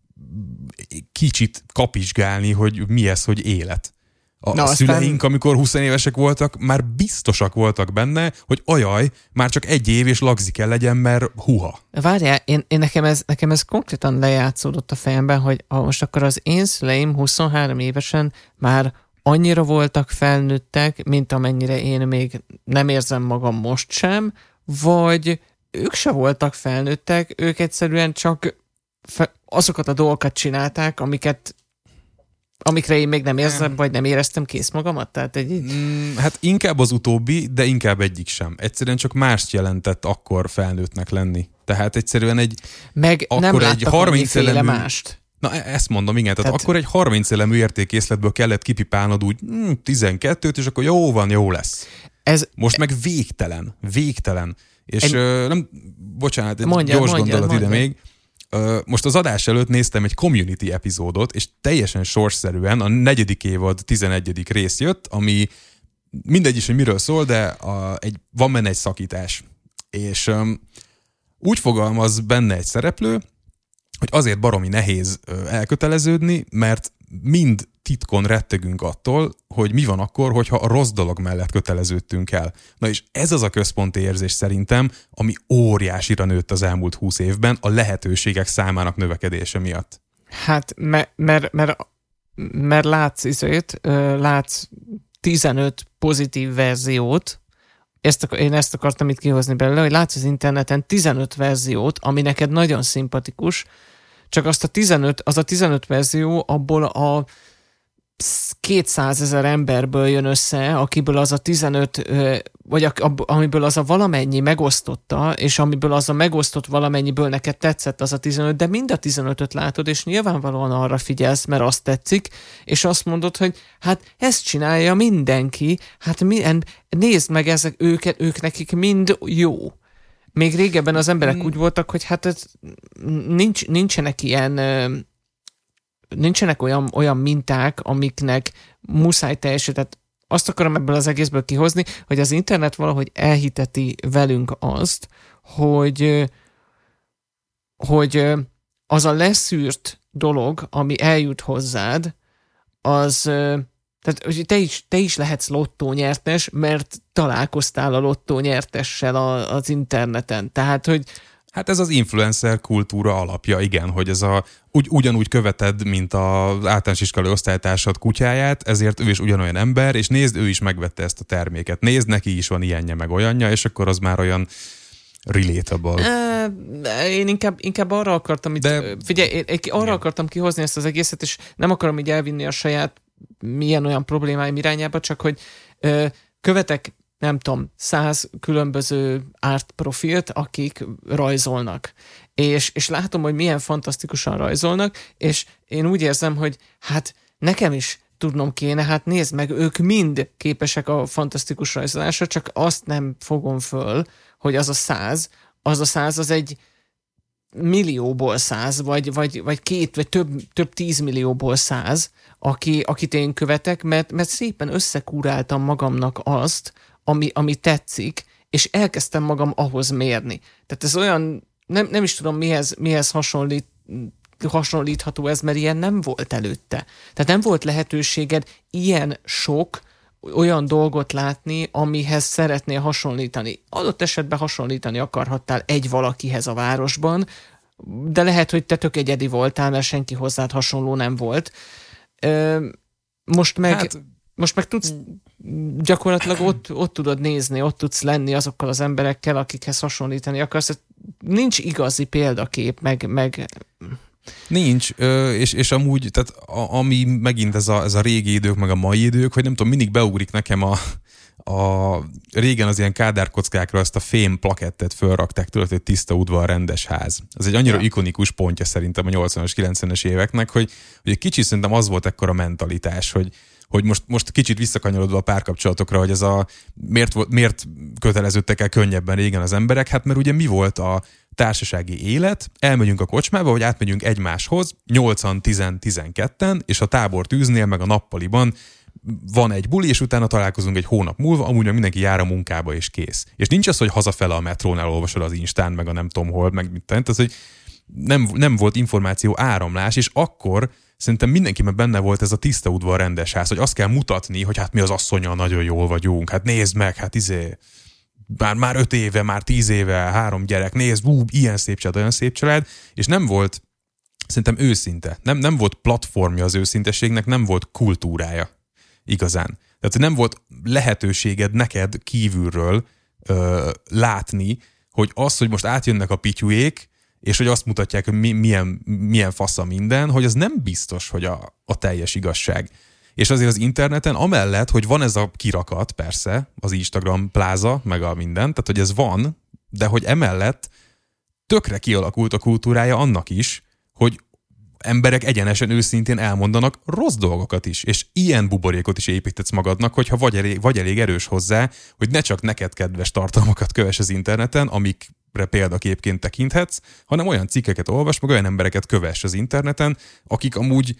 kicsit kapizsgálni, hogy mi ez, hogy élet. A Na, szüleink, aztán... amikor húsz évesek voltak, már biztosak voltak benne, hogy ajaj, már csak egy év és lagzi kell legyen, mert huha. Várjál, én, én nekem, ez, nekem ez konkrétan lejátszódott a fejemben, hogy ha most akkor az én szüleim huszonhárom évesen már annyira voltak felnőttek, mint amennyire én még nem érzem magam most sem, vagy ők se voltak felnőttek, ők egyszerűen csak fe, azokat a dolgokat csinálták, amiket amikre én még nem érzem, vagy nem éreztem kész magamat? Tehát egy... mm, hát inkább az utóbbi, de inkább egyik sem. Egyszerűen csak mást jelentett akkor felnőttnek lenni. Tehát egyszerűen egy... Meg nem láttak annyiféle mást. Na ezt mondom, igen. Tehát, tehát akkor egy harminc elemű értékészletből kellett kipipálnod úgy mm, tizenkettőt, és akkor jó van, jó lesz. Ez... Most meg végtelen, végtelen. És egy... ö, nem, bocsánat, egy mondjad, gyors mondjad, gondolat mondjad. Ide még. Most az adás előtt néztem egy community epizódot, és teljesen sorsszerűen a negyedik évad tizenegyedik rész jött, ami mindegy is, hogy miről szól, de a, egy, van benne egy szakítás. És um, úgy fogalmaz benne egy szereplő, hogy azért baromi nehéz elköteleződni, mert mind titkon rettegünk attól, hogy mi van akkor, hogyha a rossz dolog mellett köteleződtünk el. Na és ez az a központi érzés szerintem, ami óriásira nőtt az elmúlt húsz évben a lehetőségek számának növekedése miatt. Hát, mert, mert, mert, mert látsz izét, látsz tizenöt pozitív verziót, ezt, én ezt akartam itt kihozni belőle, hogy látsz az interneten tizenöt verziót, ami neked nagyon szimpatikus, csak azt a tizenöt, az a tizenöt verzió abból a kétszázezer emberből jön össze, akiből az a tizenöt, vagy amiből az a valamennyi megosztotta, és amiből az a megosztott valamennyiből neked tetszett az a tizenöt, de mind a tizenötöt látod, és nyilvánvalóan arra figyelsz, mert azt tetszik, és azt mondod, hogy hát ezt csinálja mindenki, hát milyen, nézd meg ezek, őket, ők nekik mind jó. Még régebben az emberek hmm. úgy voltak, hogy hát ez, nincs, nincsenek ilyen nincsenek olyan, olyan minták, amiknek muszáj teljesíteni. Azt akarom ebből az egészből kihozni, hogy az internet valahogy elhiteti velünk azt, hogy, hogy az a leszűrt dolog, ami eljut hozzád, az, tehát hogy te is, te is lehetsz lottónyertes, mert találkoztál a lottónyertessel az interneten. Tehát, hogy hát ez az influencer kultúra alapja, igen, hogy ez a, ugy, ugyanúgy követed, mint az általános iskolai osztálytársad kutyáját, ezért ő is ugyanolyan ember, és nézd, ő is megvette ezt a terméket. Nézd, neki is van ilyenje, meg olyanja, és akkor az már olyan relatable. Én inkább, inkább arra akartam, itt, De... figyelj, én arra igen. akartam kihozni ezt az egészet, és nem akarom így elvinni a saját milyen olyan problémáim irányába, csak hogy ö, követek nem tudom, száz különböző art profilt, akik rajzolnak. És, és látom, hogy milyen fantasztikusan rajzolnak, és én úgy érzem, hogy hát nekem is tudnom kéne, hát nézd meg, ők mind képesek a fantasztikus rajzolásra, csak azt nem fogom föl, hogy az a száz, az a száz az egy millióból száz, vagy, vagy, vagy két, vagy több, több tízmillióból száz, aki, akit én követek, mert, mert szépen összekúráltam magamnak azt, Ami, ami tetszik, és elkezdtem magam ahhoz mérni. Tehát ez olyan, nem, nem is tudom mihez, mihez hasonlít, hasonlítható ez, mert ilyen nem volt előtte. Tehát nem volt lehetőséged ilyen sok olyan dolgot látni, amihez szeretnél hasonlítani. Adott esetben hasonlítani akarhattál egy valakihez a városban, de lehet, hogy te tök egyedi voltál, mert senki hozzád hasonló nem volt. Most meg... Hát... Most meg tudsz, gyakorlatilag ott, ott tudod nézni, ott tudsz lenni azokkal az emberekkel, akikhez hasonlítani akarsz. Nincs igazi példakép, meg... meg... Nincs, és, és amúgy, tehát ami megint ez a, ez a régi idők, meg a mai idők, hogy nem tudom, mindig beugrik nekem a, a régen az ilyen kádárkockákra ezt a fém plakettet fölrakták, tudod, hogy tiszta udvar, rendes ház. Ez egy annyira ja. ikonikus pontja szerintem a nyolcvanas, kilencvenes éveknek, hogy, hogy egy kicsit szerintem az volt ekkora mentalitás, hogy hogy most, most kicsit visszakanyarodva a párkapcsolatokra, hogy ez a miért, miért köteleződtek el könnyebben régen az emberek, hát mert ugye mi volt a társasági élet, elmegyünk a kocsmába, vagy átmegyünk egymáshoz, nyolcan, tízen, tizenketten, és a tábortűznél, meg a nappaliban van egy buli, és utána találkozunk egy hónap múlva, amúgy meg mindenki jár a munkába, és kész. És nincs az, hogy hazafele a metrónál olvasod az Instán, meg a nem tudom hol, meg mit tenni, tehát, hogy nem, nem volt információ áramlás, és akkor szerintem mindenkiben benne volt ez a tiszta udvar, rendes ház, hogy azt kell mutatni, hogy hát mi az asszonnyal nagyon jól vagyunk, hát nézd meg, hát izé, már, már öt éve, már tíz éve, három gyerek, nézd, ú, ilyen szép család, olyan szép család, és nem volt, szerintem őszinte, nem, nem volt platformja az őszintességnek, nem volt kultúrája igazán. Tehát nem volt lehetőséged neked kívülről ö, látni, hogy az, hogy most átjönnek a pityujék, és hogy azt mutatják, hogy mi, milyen, milyen fasza minden, hogy az nem biztos, hogy a, a teljes igazság. És azért az interneten, amellett, hogy van ez a kirakat, persze, az Instagram pláza, meg a minden, tehát hogy ez van, de hogy emellett tökre kialakult a kultúrája annak is, hogy emberek egyenesen őszintén elmondanak rossz dolgokat is, és ilyen buborékot is építetsz magadnak, hogyha vagy elég, vagy elég erős hozzá, hogy ne csak neked kedves tartalmakat kövess az interneten, amikre példaképként tekinthetsz, hanem olyan cikkeket olvas, meg olyan embereket kövess az interneten, akik amúgy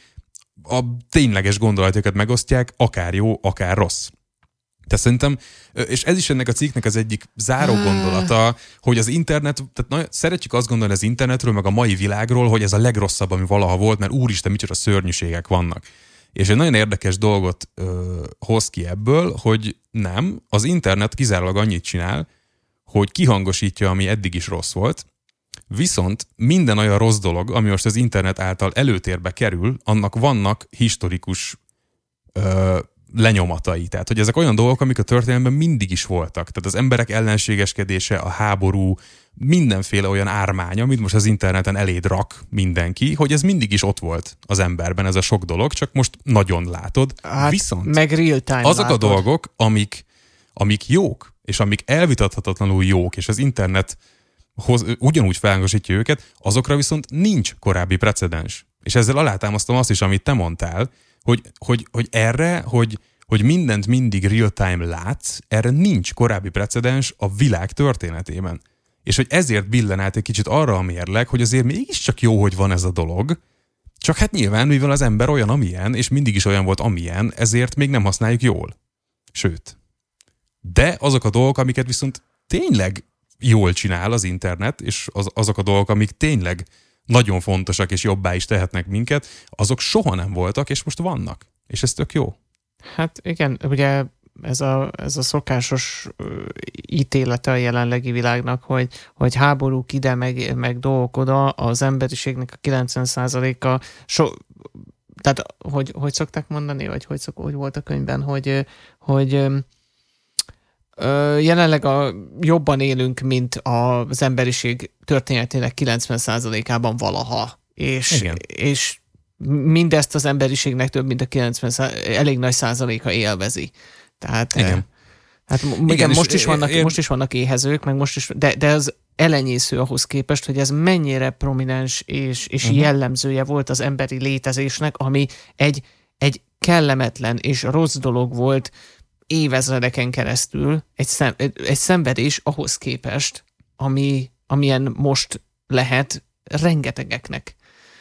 a tényleges gondolatokat megosztják, akár jó, akár rossz. Tehát szerintem, és ez is ennek a cikknek az egyik záró gondolata, hogy az internet, tehát na, szeretjük azt gondolni az internetről, meg a mai világról, hogy ez a legrosszabb, ami valaha volt, mert úristen, micsoda szörnyűségek vannak. És egy nagyon érdekes dolgot ö, hoz ki ebből, hogy nem, az internet kizárólag annyit csinál, hogy kihangosítja, ami eddig is rossz volt, viszont minden olyan rossz dolog, ami most az internet által előtérbe kerül, annak vannak historikus ö, lenyomatai. Tehát, hogy ezek olyan dolgok, amik a történelemben mindig is voltak. Tehát az emberek ellenségeskedése, a háború, mindenféle olyan ármány, amit most az interneten eléd rak mindenki, hogy ez mindig is ott volt az emberben, ez a sok dolog, csak most nagyon látod. Hát, viszont meg real time azok látod. a dolgok, amik, amik jók, és amik elvitathatatlanul jók, és az internet hoz, ugyanúgy felhangosítja őket, azokra viszont nincs korábbi precedens. És ezzel alátámasztom azt is, amit te mondtál, hogy, hogy, hogy erre, hogy, hogy mindent mindig real-time látsz, erre nincs korábbi precedens a világ történetében. És hogy ezért billen át egy kicsit arra a mérleg, hogy azért mégiscsak jó, hogy van ez a dolog, csak hát nyilván, mivel az ember olyan, amilyen, és mindig is olyan volt, amilyen, ezért még nem használjuk jól. Sőt. De azok a dolgok, amiket viszont tényleg jól csinál az internet, és az, azok a dolgok, amik tényleg nagyon fontosak, és jobbá is tehetnek minket, azok soha nem voltak, és most vannak. És ez tök jó. Hát igen, ugye ez a, ez a szokásos ítélete a jelenlegi világnak, hogy, hogy háborúk ide, meg, meg dolgok oda, az emberiségnek a kilencven százaléka, so, tehát hogy, hogy szokták mondani, vagy hogy, szok, hogy volt a könyvben, hogy, hogy ö, jelenleg a, jobban élünk, mint az emberiség történetének kilencven százalékában valaha. És, és mindezt az emberiségnek több mint a kilencven százaléka, elég nagy százaléka élvezi. Tehát igen. Hát igen, igen most, is vannak, ér... most is vannak éhezők, meg most is, de, de az elenyésző ahhoz képest, hogy ez mennyire prominens és, és uh-huh. jellemzője volt az emberi létezésnek, ami egy, egy kellemetlen és rossz dolog volt évezredeken keresztül, egy, szem, egy szenvedés ahhoz képest, ami, amilyen most lehet rengetegeknek.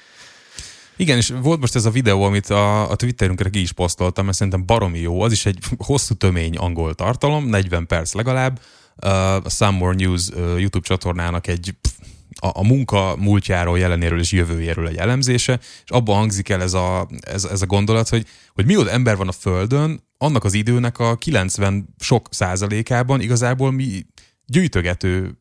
Igen, és volt most ez a videó, amit a, a Twitterünkre ki is posztoltam, mert szerintem baromi jó, az is egy hosszú tömény angol tartalom, negyven perc legalább, uh, a Some More News uh, YouTube csatornának egy a, a munka múltjáról, jelenéről és jövőjéről egy elemzése, és abban hangzik el ez a, ez, ez a gondolat, hogy, hogy mióta ember van a Földön, annak az időnek a kilencven sok százalékában igazából mi gyűjtögető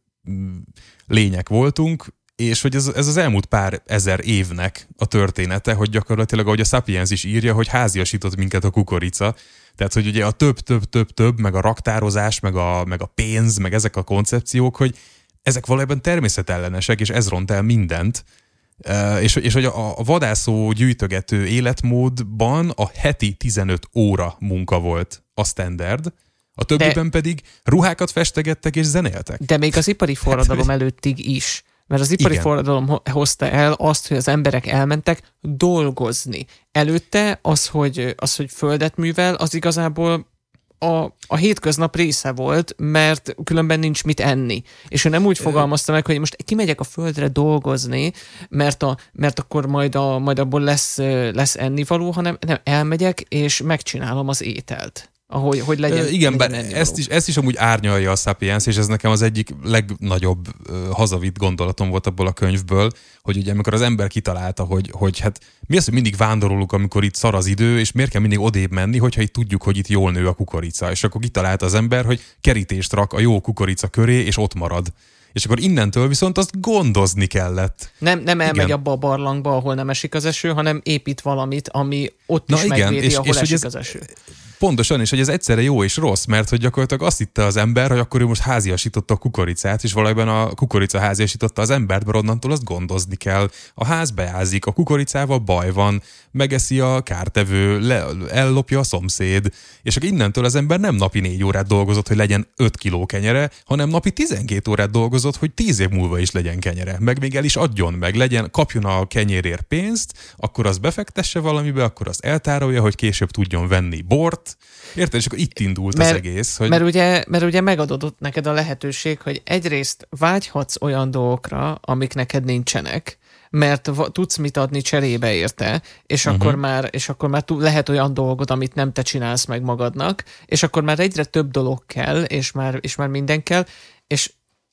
lények voltunk, és hogy ez, ez az elmúlt pár ezer évnek a története, hogy gyakorlatilag, ahogy a Sapiens is írja, hogy háziasított minket a kukorica. Tehát, hogy ugye a több-több-több-több, meg a raktározás, meg a, meg a pénz, meg ezek a koncepciók, hogy ezek valójában természetellenesek, és ez ront el mindent. Uh, és, és hogy a, a vadászó gyűjtögető életmódban a heti tizenöt óra munka volt a standard, a többiben de, pedig ruhákat festegettek és zenéltek. De még az ipari forradalom hát, előttig is. Mert az ipari Igen. forradalom hozta el azt, hogy az emberek elmentek dolgozni. Előtte az, hogy, az, hogy földet művel, az igazából a, a hétköznap része volt, mert különben nincs mit enni. És ő nem úgy fogalmazta meg, hogy most kimegyek a földre dolgozni, mert, a, mert akkor majd, a, majd abból lesz, lesz ennivaló, hanem nem, elmegyek, és megcsinálom az ételt. Ahogy, hogy legyen, uh, igen, legyen ezt is, ezt is amúgy árnyalja a Sapiens, és ez nekem az egyik legnagyobb uh, hazavitt gondolatom volt abból a könyvből, hogy ugye amikor az ember kitalálta, hogy, hogy hát mi az, hogy mindig vándorolunk, amikor itt szar az idő, és miért kell mindig odébb menni, hogyha itt tudjuk, hogy itt jól nő a kukorica. És akkor kitalálta az ember, hogy kerítést rak a jó kukorica köré, és ott marad. És akkor innentől viszont azt gondozni kellett. Nem, nem elmegy igen. abba a barlangba, ahol nem esik az eső, hanem épít valamit, ami ott is Na igen, megvédi, és, ahol és esik ez, az eső. Pontosan, és hogy ez egyszerre jó és rossz, mert hogy gyakorlatilag azt hitte az ember, hogy akkor ő most háziasította a kukoricát, és valójában a kukorica háziasította az embert, mert onnantól azt gondozni kell. A ház beázik, a kukoricával baj van, megeszi a kártevő, le, ellopja a szomszéd, és akkor innentől az ember nem napi négy órát dolgozott, hogy legyen öt kiló kenyere, hanem napi tizenkét órát dolgozott, hogy tíz év múlva is legyen kenyere. Meg még el is adjon, meg legyen, kapjon a kenyérért pénzt, akkor az befektesse valamibe, akkor azt eltárolja, hogy később tudjon venni bort. Érted? És akkor itt indult mert, az egész. Hogy... Mert, ugye, mert ugye megadott neked a lehetőség, hogy egyrészt vágyhatsz olyan dolgokra, amik neked nincsenek, mert tudsz mit adni cserébe érte, és, uh-huh. akkor már, és akkor már lehet olyan dolgod, amit nem te csinálsz meg magadnak, és akkor már egyre több dolog kell, és már, és már minden kell, és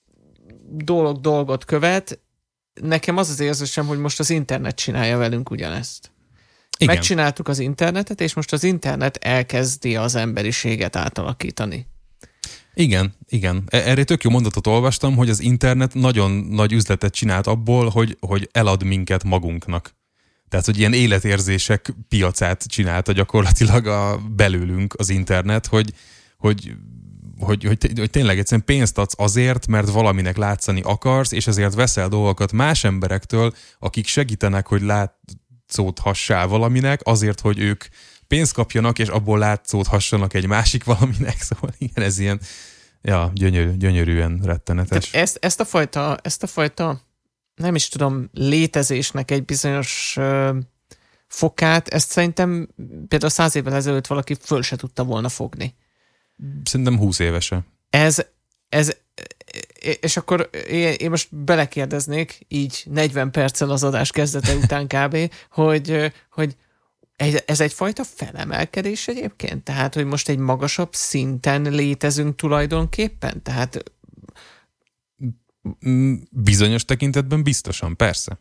dolog dolgot követ. Nekem az az érzésem, hogy most az internet csinálja velünk ugyanezt. Igen. Megcsináltuk az internetet, és most az internet elkezdi az emberiséget átalakítani. Igen, igen. Erre tök jó mondatot olvastam, hogy az internet nagyon nagy üzletet csinált abból, hogy, hogy elad minket magunknak. Tehát, hogy ilyen életérzések piacát csinálta gyakorlatilag a, belőlünk az internet, hogy, hogy, hogy, hogy, hogy tényleg egyszerűen pénzt adsz azért, mert valaminek látszani akarsz, és ezért veszel dolgokat más emberektől, akik segítenek, hogy látszódhassál valaminek, azért, hogy ők pénzt kapjanak, és abból látszódhassanak egy másik valaminek. Szóval igen, ez ilyen ja, gyönyörű, gyönyörűen rettenetes. Ezt, ezt, a fajta, ezt a fajta, nem is tudom, létezésnek egy bizonyos uh, fokát, ezt szerintem például száz évvel ezelőtt valaki föl se tudta volna fogni. Szerintem húsz évese. Ez, ez és akkor én, én most belekérdeznék, így negyven perccel az adás kezdete után kb., hogy, hogy ez egyfajta felemelkedés egyébként? Tehát, hogy most egy magasabb szinten létezünk tulajdonképpen? Tehát bizonyos tekintetben biztosan, persze.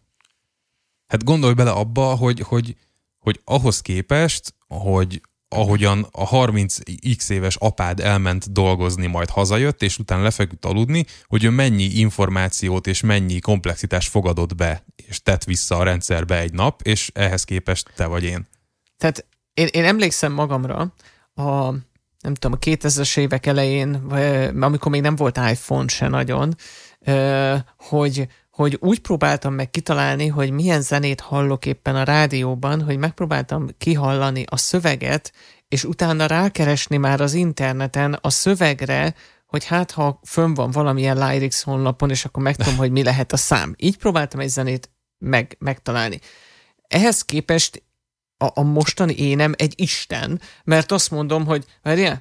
Hát gondolj bele abba, hogy, hogy, hogy ahhoz képest, hogy ahogyan a harminc x éves apád elment dolgozni, majd hazajött, és utána lefeküdt aludni, hogy ő mennyi információt és mennyi komplexitást fogadott be, és tett vissza a rendszerbe egy nap, és ehhez képest te vagy én. Tehát én, én emlékszem magamra a, nem tudom, a kétezres évek elején, amikor még nem volt iPhone se nagyon, hogy, hogy úgy próbáltam meg kitalálni, hogy milyen zenét hallok éppen a rádióban, hogy megpróbáltam kihallani a szöveget, és utána rákeresni már az interneten a szövegre, hogy hát ha fönn van valamilyen Lyrics honlapon, és akkor megtudom, hogy mi lehet a szám. Így próbáltam egy zenét meg, megtalálni. Ehhez képest a, a mostani énem egy isten, mert azt mondom, hogy várjál,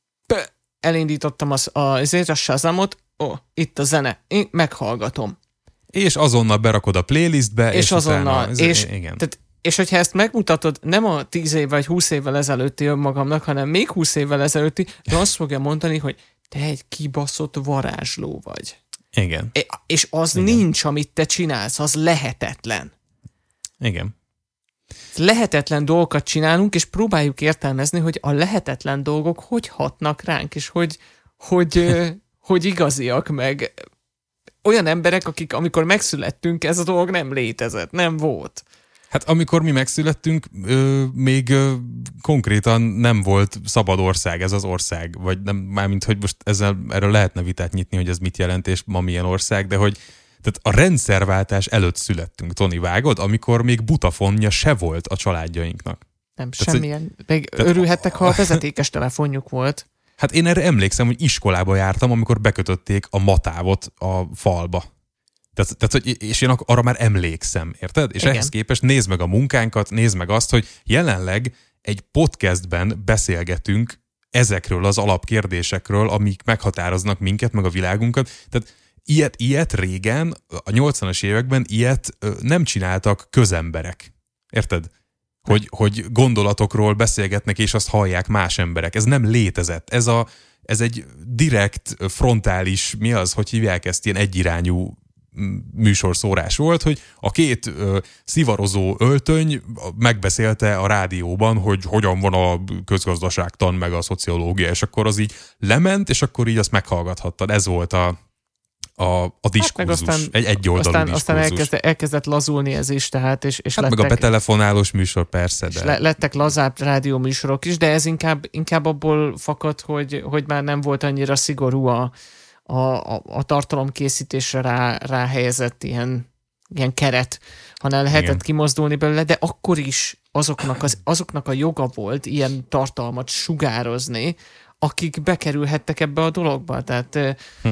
elindítottam az, azért a Shazamot, ó, itt a zene, én meghallgatom. És azonnal berakod a playlistbe, és, és azonnal, utána, és, igen. Tehát, és hogyha ezt megmutatod, nem a tíz év vagy húsz évvel ezelőtti önmagamnak, hanem még húsz évvel ezelőtti, de azt fogja mondani, hogy te egy kibaszott varázsló vagy. Igen. És az igen. nincs, amit te csinálsz, az lehetetlen. Igen. Lehetetlen dolgokat csinálunk, és próbáljuk értelmezni, hogy a lehetetlen dolgok hogy hatnak ránk, és hogy, hogy, hogy igaziak meg. Olyan emberek, akik amikor megszülettünk, ez a dolog nem létezett, nem volt. Hát amikor mi megszülettünk, ö, még ö, konkrétan nem volt szabad ország ez az ország, vagy nem, mármint, hogy most ezzel, erről lehetne vitát nyitni, hogy ez mit jelent, és ma milyen ország, de hogy tehát a rendszerváltás előtt születtünk, Toni, vágod, amikor még butafonja se volt a családjainknak. Nem, tehát, semmilyen. Még örülhettek, ha a vezetékes telefonjuk volt. Hát én erre emlékszem, hogy iskolába jártam, amikor bekötötték a matávot a falba. Tehát, tehát, és én arra már emlékszem, érted? És igen. Ehhez képest nézd meg a munkánkat, nézd meg azt, hogy jelenleg egy podcastben beszélgetünk ezekről az alapkérdésekről, amik meghatároznak minket, meg a világunkat. Tehát ilyet, ilyet régen, a nyolcvanas években ilyet nem csináltak közemberek. Érted? Hogy, hogy gondolatokról beszélgetnek, és azt hallják más emberek. Ez nem létezett. Ez, a, ez egy direkt, frontális, mi az, hogy hívják ezt, ilyen egyirányú műsorszórás volt, hogy a két ö, szivarozó öltöny megbeszélte a rádióban, hogy hogyan van a közgazdaságtan, meg a szociológia, és akkor az így lement, és akkor így azt meghallgathattad. Ez volt a a, a diskurzus, hát egy egyoldalú aztán, diskurzus. Aztán elkezdett, elkezdett lazulni ez is, tehát, és, és hát lettek, meg a betelefonálós műsor, persze, de... Le, lettek lazább rádió műsorok is, de ez inkább, inkább abból fakad, hogy, hogy már nem volt annyira szigorú a, a, a, a tartalomkészítésre rá, ráhelyezett ilyen, ilyen keret, hanem lehetett igen. kimozdulni belőle, de akkor is azoknak, az, azoknak a joga volt ilyen tartalmat sugározni, akik bekerülhettek ebbe a dologba, tehát... Hm.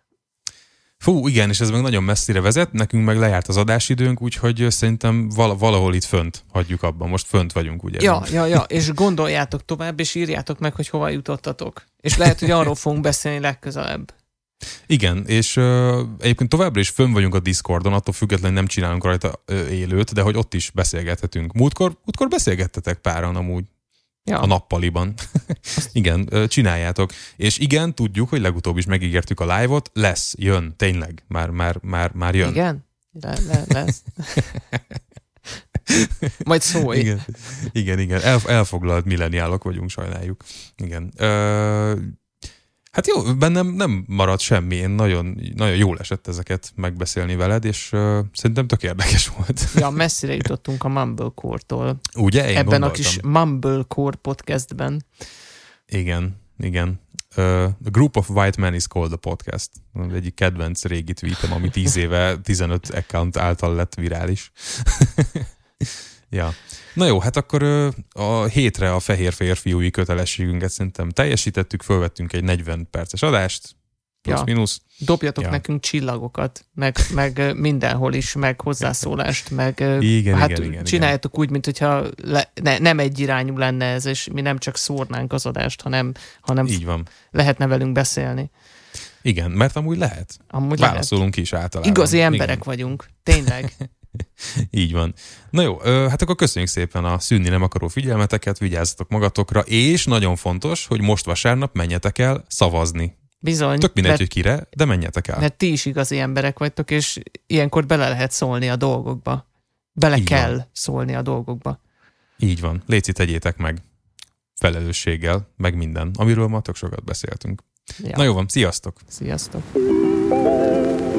Fú, igen, és ez meg nagyon messzire vezet, nekünk meg lejárt az adásidőnk, úgyhogy szerintem valahol itt fönt hagyjuk abban, most fönt vagyunk, ugye? Ja, ja, ja, és gondoljátok tovább, és írjátok meg, hogy hova jutottatok. És lehet, hogy arról fogunk beszélni legközelebb. Igen, és uh, egyébként továbbra is fönn vagyunk a Discordon, attól függetlenül nem csinálunk rajta uh, élőt, de hogy ott is beszélgethetünk. Múltkor, múltkor beszélgettetek páran amúgy. Ja. A nappaliban. Igen, csináljátok. És igen, tudjuk, hogy legutóbb is megígértük a live-ot, lesz, jön, tényleg, már, már, már, már jön. Igen? Le, le, lesz. Majd szólj. Igen, igen, igen. El, elfoglalt milleniálok vagyunk, sajnáljuk. Igen. Ö, Hát jó, bennem nem maradt semmi, én nagyon, nagyon jól esett ezeket megbeszélni veled, és uh, szerintem tök érdekes volt. Ja, messzire jutottunk a Mumblecore-tól. Ugye? Én Ebben gondoltam. a kis Mumblecore podcastben. Igen, igen. Uh, the Group of White Men is called a podcast. Az egyik kedvenc régi tweetem, ami tíz éve tizenöt account által lett virális. Ja. Na jó, hát akkor a hétre a fehér férfiúi kötelességünket szerintem teljesítettük, fölvettünk egy negyven perces adást, plusz-minusz. Ja. Dobjatok ja. nekünk csillagokat, meg, meg mindenhol is, meg hozzászólást, meg igen, hát igen, igen, csináljátok igen. úgy, mint hogyha le, ne, nem egyirányú lenne ez, és mi nem csak szórnánk az adást, hanem, hanem így van. lehetne velünk beszélni. Igen, mert amúgy lehet. Amúgy Válaszolunk lehet. is általában. Igazi emberek igen. vagyunk, tényleg. Így van. Na jó, hát akkor köszönjük szépen a szűnni nem akaró figyelmeteket, vigyázzatok magatokra, és nagyon fontos, hogy most vasárnap menjetek el szavazni. Bizony. Tök mindegy, hogy kire, de menjetek el. Mert ti is igazi emberek vagytok, és ilyenkor bele lehet szólni a dolgokba. Bele így kell van. szólni a dolgokba. Így van. Léci, tegyétek meg felelősséggel, meg minden, amiről ma tök sokat beszéltünk. Ja. Na jó van, sziasztok! Sziasztok!